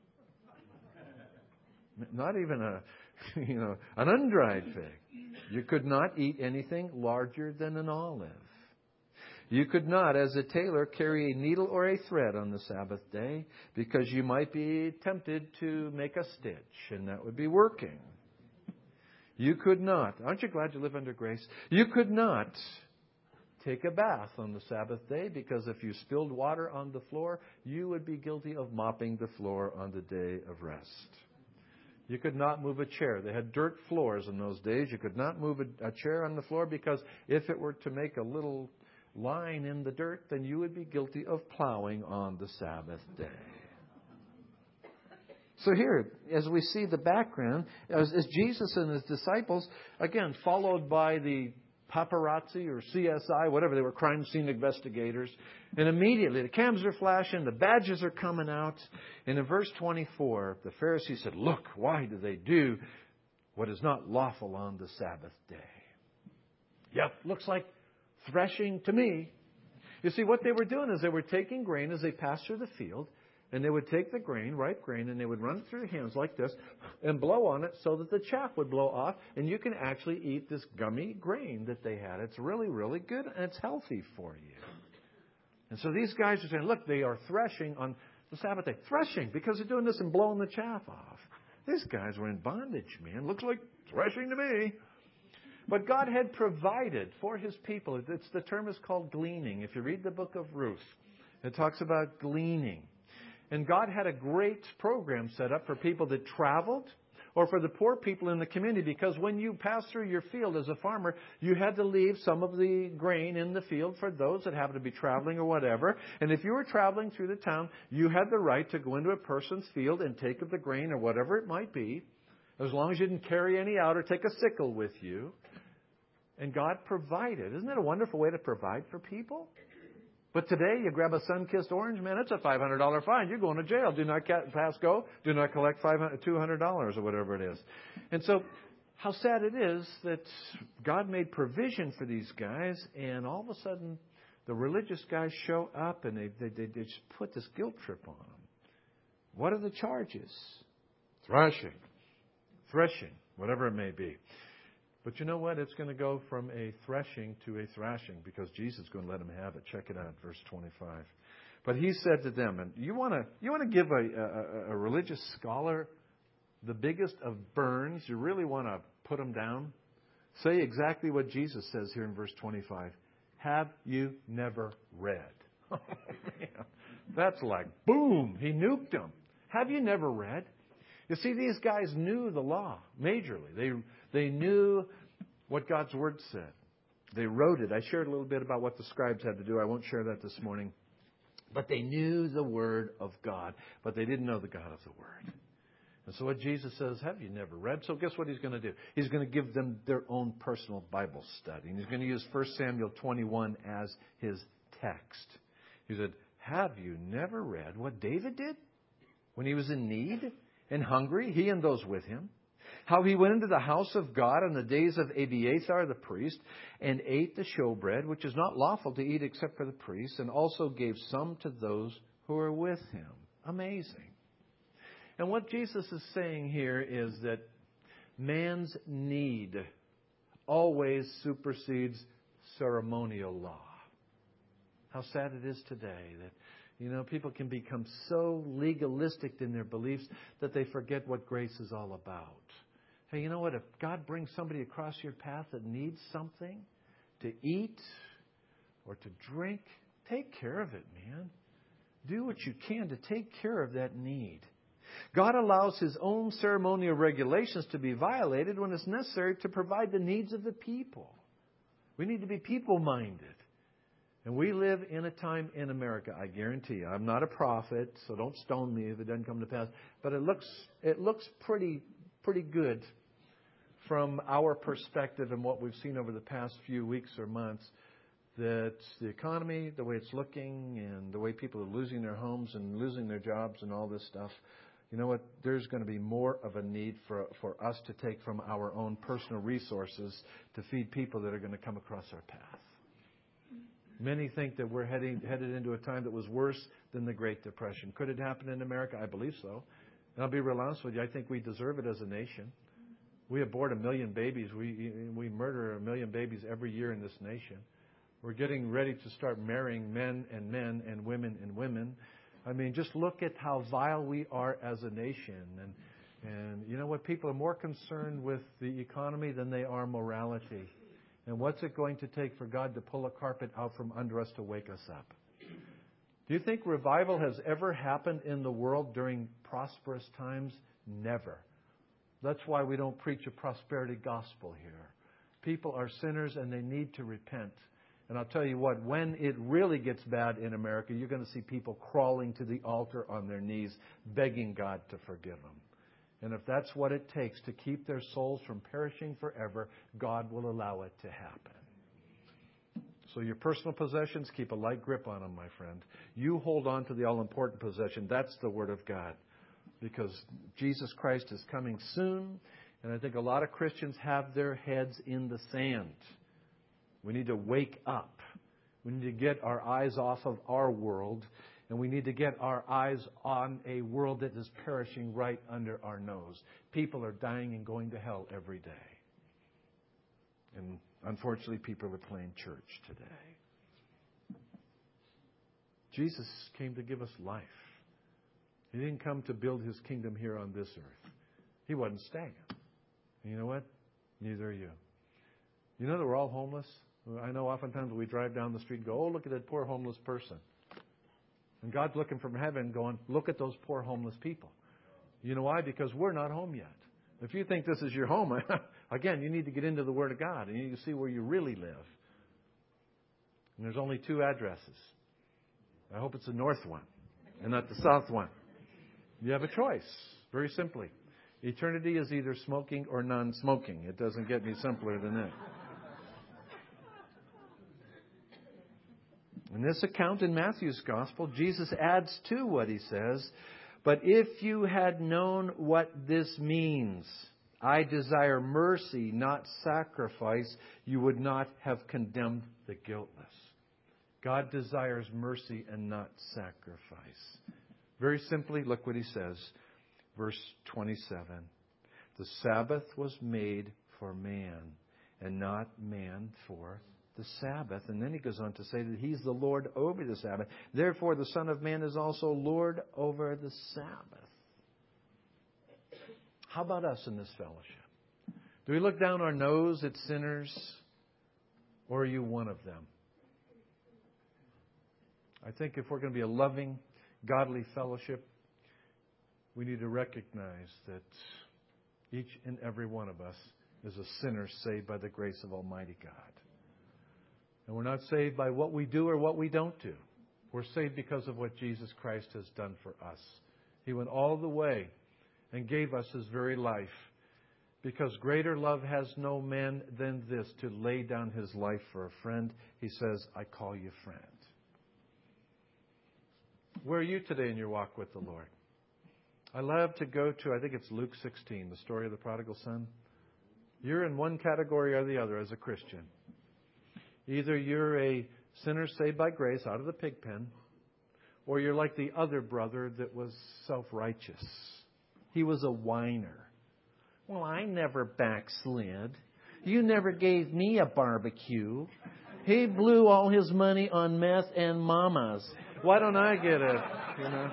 Not even a, you know, an undried fig. You could not eat anything larger than an olive. You could not, as a tailor, carry a needle or a thread on the Sabbath day because you might be tempted to make a stitch, and that would be working. You could not. Aren't you glad you live under grace? You could not take a bath on the Sabbath day because if you spilled water on the floor, you would be guilty of mopping the floor on the day of rest. You could not move a chair. They had dirt floors in those days. You could not move a, a chair on the floor because if it were to make a little line in the dirt, then you would be guilty of plowing on the Sabbath day. So here, as we see the background, as, as Jesus and his disciples, again, followed by the paparazzi or C S I, whatever they were, crime scene investigators. And immediately the cameras are flashing, the badges are coming out. And in verse twenty-four, the Pharisees said, look, why do they do what is not lawful on the Sabbath day? Yep, looks like threshing to me. You see, what they were doing is they were taking grain as they passed through the field, and they would take the grain, ripe grain, and they would run it through their hands like this and blow on it so that the chaff would blow off, and you can actually eat this gummy grain that they had. It's really, really good, and it's healthy for you. And so these guys are saying, look, they are threshing on the Sabbath day. Threshing, because they're doing this and blowing the chaff off. These guys were in bondage, man. Looks like threshing to me. But God had provided for His people. It's, the term is called gleaning. If you read the book of Ruth, it talks about gleaning. And God had a great program set up for people that traveled or for the poor people in the community, because when you passed through your field as a farmer, you had to leave some of the grain in the field for those that happened to be traveling or whatever. And if you were traveling through the town, you had the right to go into a person's field and take of the grain or whatever it might be, as long as you didn't carry any out or take a sickle with you. And God provided. Isn't that a wonderful way to provide for people? But today, you grab a sun-kissed orange, man, it's a five hundred dollars fine. You're going to jail. Do not pass go. Do not collect five hundred dollars, two hundred dollars or whatever it is. And so, how sad it is that God made provision for these guys, and all of a sudden, the religious guys show up, and they, they, they just put this guilt trip on them. What are the charges? Threshing. Threshing, whatever it may be. But you know what? It's going to go from a threshing to a thrashing, because Jesus is going to let them have it. Check it out, verse twenty-five. But he said to them, and you want to you want to give a, a, a religious scholar the biggest of burns? You really want to put them down? Say exactly what Jesus says here in verse twenty-five. Have you never read? Oh, man. That's like, boom, he nuked them. Have you never read? You see, these guys knew the law majorly. They They knew what God's Word said. They wrote it. I shared a little bit about what the scribes had to do. I won't share that this morning. But they knew the Word of God, but they didn't know the God of the Word. And so what Jesus says, have you never read? So guess what He's going to do? He's going to give them their own personal Bible study. And He's going to use First Samuel twenty-one as His text. He said, have you never read what David did when he was in need and hungry, he and those with him? How he went into the house of God in the days of Abiathar the priest and ate the showbread, which is not lawful to eat except for the priests, and also gave some to those who were with him. Amazing. And what Jesus is saying here is that man's need always supersedes ceremonial law. How sad it is today that, you know, people can become so legalistic in their beliefs that they forget what grace is all about. Hey, you know what? If God brings somebody across your path that needs something to eat or to drink, take care of it, man. Do what you can to take care of that need. God allows His own ceremonial regulations to be violated when it's necessary to provide the needs of the people. We need to be people-minded. And we live in a time in America, I guarantee you. I'm not a prophet, so don't stone me if it doesn't come to pass. But it looks it looks pretty pretty good from our perspective and what we've seen over the past few weeks or months, that the economy, the way it's looking, and the way people are losing their homes and losing their jobs and all this stuff, you know what? There's going to be more of a need for for us to take from our own personal resources to feed people that are going to come across our path. Many think that we're heading headed into a time that was worse than the Great Depression. Could it happen in America? I believe so. And I'll be real honest with you. I think we deserve it as a nation. We abort a million babies. We we murder a million babies every year in this nation. We're getting ready to start marrying men and men and women and women. I mean, just look at how vile we are as a nation. And, and you know what? People are more concerned with the economy than they are morality. And what's it going to take for God to pull a carpet out from under us to wake us up? Do you think revival has ever happened in the world during prosperous times? Never. That's why we don't preach a prosperity gospel here. People are sinners and they need to repent. And I'll tell you what, when it really gets bad in America, you're going to see people crawling to the altar on their knees, begging God to forgive them. And if that's what it takes to keep their souls from perishing forever, God will allow it to happen. So your personal possessions, keep a light grip on them, my friend. You hold on to the all-important possession. That's the Word of God. Because Jesus Christ is coming soon. And I think a lot of Christians have their heads in the sand. We need to wake up. We need to get our eyes off of our world. And we need to get our eyes on a world that is perishing right under our nose. People are dying and going to hell every day. And unfortunately, people are playing church today. Jesus came to give us life. He didn't come to build His kingdom here on this earth. He wasn't staying. And you know what? Neither are you. You know that we're all homeless? I know oftentimes we drive down the street and go, oh, look at that poor homeless person. And God's looking from heaven going, look at those poor homeless people. You know why? Because we're not home yet. If you think this is your home, again, you need to get into the Word of God and you need to see where you really live. And there's only two addresses. I hope it's the north one and not the south one. You have a choice, very simply. Eternity is either smoking or non-smoking. It doesn't get any simpler than that. In this account in Matthew's Gospel, Jesus adds to what He says, but if you had known what this means, I desire mercy, not sacrifice, you would not have condemned the guiltless. God desires mercy and not sacrifice. Very simply, look what He says. Verse twenty-seven. The Sabbath was made for man, and not man for the Sabbath. And then He goes on to say that He's the Lord over the Sabbath. Therefore, the Son of Man is also Lord over the Sabbath. How about us in this fellowship? Do we look down our nose at sinners, or are you one of them? I think if we're going to be a loving, godly fellowship, we need to recognize that each and every one of us is a sinner saved by the grace of Almighty God. And we're not saved by what we do or what we don't do. We're saved because of what Jesus Christ has done for us. He went all the way and gave us His very life. Because greater love has no man than this, to lay down his life for a friend. He says, I call you friend. Where are you today in your walk with the Lord? I love to go to, I think it's Luke sixteen, the story of the prodigal son. You're in one category or the other as a Christian. Either you're a sinner saved by grace out of the pig pen, or you're like the other brother that was self-righteous. He was a whiner. Well, I never backslid. You never gave me a barbecue. He blew all his money on meth and mamas. Why don't I get it? You know.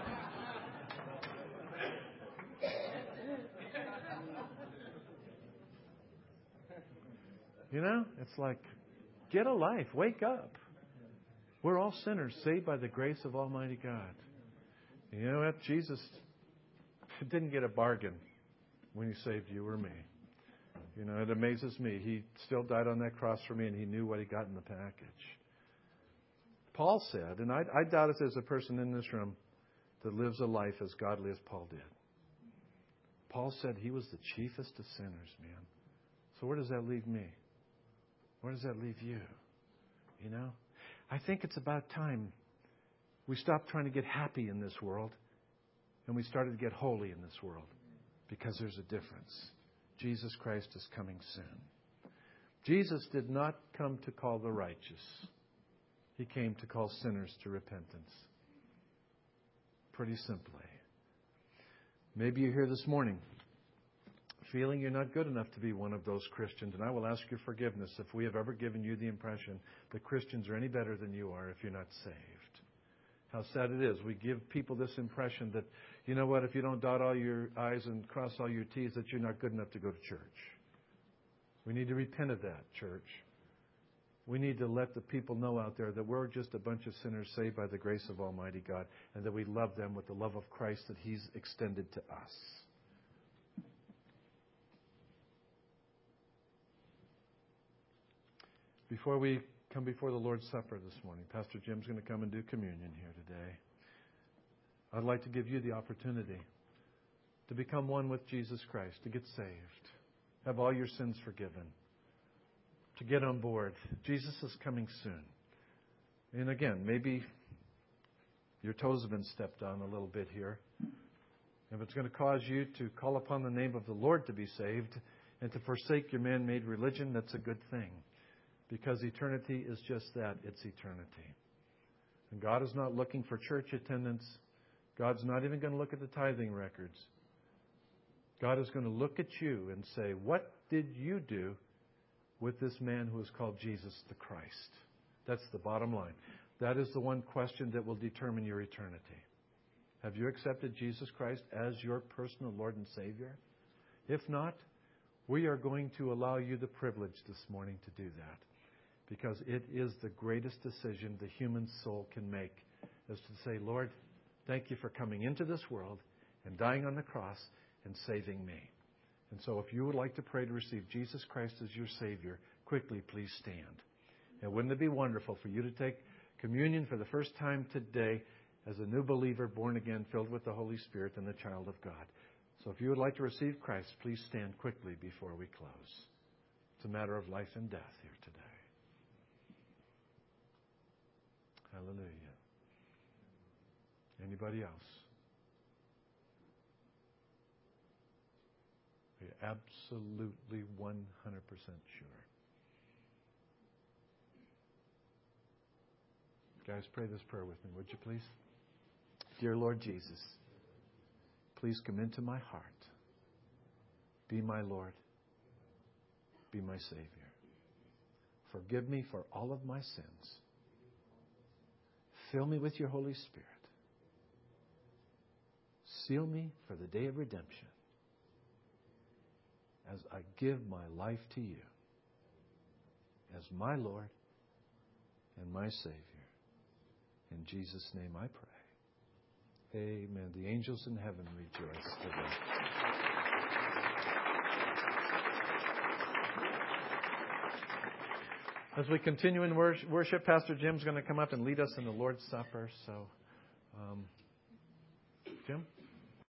You know, it's like, get a life. Wake up. We're all sinners saved by the grace of Almighty God. You know what? Jesus didn't get a bargain when He saved you or me. You know, it amazes me. He still died on that cross for me, and He knew what He got in the package. Paul said, and I, I doubt if there's a person in this room that lives a life as godly as Paul did. Paul said he was the chiefest of sinners, man. So where does that leave me? Where does that leave you? You know? I think it's about time we stopped trying to get happy in this world and we started to get holy in this world, because there's a difference. Jesus Christ is coming soon. Jesus did not come to call the righteous. He came to call sinners to repentance. Pretty simply. Maybe you're here this morning feeling you're not good enough to be one of those Christians, and I will ask your forgiveness if we have ever given you the impression that Christians are any better than you are if you're not saved. How sad it is. We give people this impression that, you know what, if you don't dot all your I's and cross all your T's, that you're not good enough to go to church. We need to repent of that, church. We need to let the people know out there that we're just a bunch of sinners saved by the grace of Almighty God, and that we love them with the love of Christ that He's extended to us. Before we come before the Lord's Supper this morning, Pastor Jim's going to come and do communion here today. I'd like to give you the opportunity to become one with Jesus Christ, to get saved, have all your sins forgiven, to get on board. Jesus is coming soon. And again, maybe your toes have been stepped on a little bit here. If it's going to cause you to call upon the name of the Lord to be saved and to forsake your man-made religion, that's a good thing. Because eternity is just that. It's eternity. And God is not looking for church attendance. God's not even going to look at the tithing records. God is going to look at you and say, what did you do with this man who is called Jesus the Christ? That's the bottom line. That is the one question that will determine your eternity. Have you accepted Jesus Christ as your personal Lord and Savior? If not, we are going to allow you the privilege this morning to do that. Because it is the greatest decision the human soul can make, is to say, Lord, thank you for coming into this world and dying on the cross and saving me. And so if you would like to pray to receive Jesus Christ as your Savior, quickly please stand. And wouldn't it be wonderful for you to take communion for the first time today as a new believer, born again, filled with the Holy Spirit and a child of God? So if you would like to receive Christ, please stand quickly before we close. It's a matter of life and death here today. Hallelujah. Anybody else? Are you absolutely one hundred percent sure? Guys, pray this prayer with me, would you please? Dear Lord Jesus, please come into my heart. Be my Lord. Be my Savior. Forgive me for all of my sins. Fill me with your Holy Spirit. Seal me for the day of redemption as I give my life to you as my Lord and my Savior. In Jesus' name I pray. Amen. The angels in heaven rejoice today. As we continue in worship, Pastor Jim's going to come up and lead us in the Lord's Supper. So, um, Jim?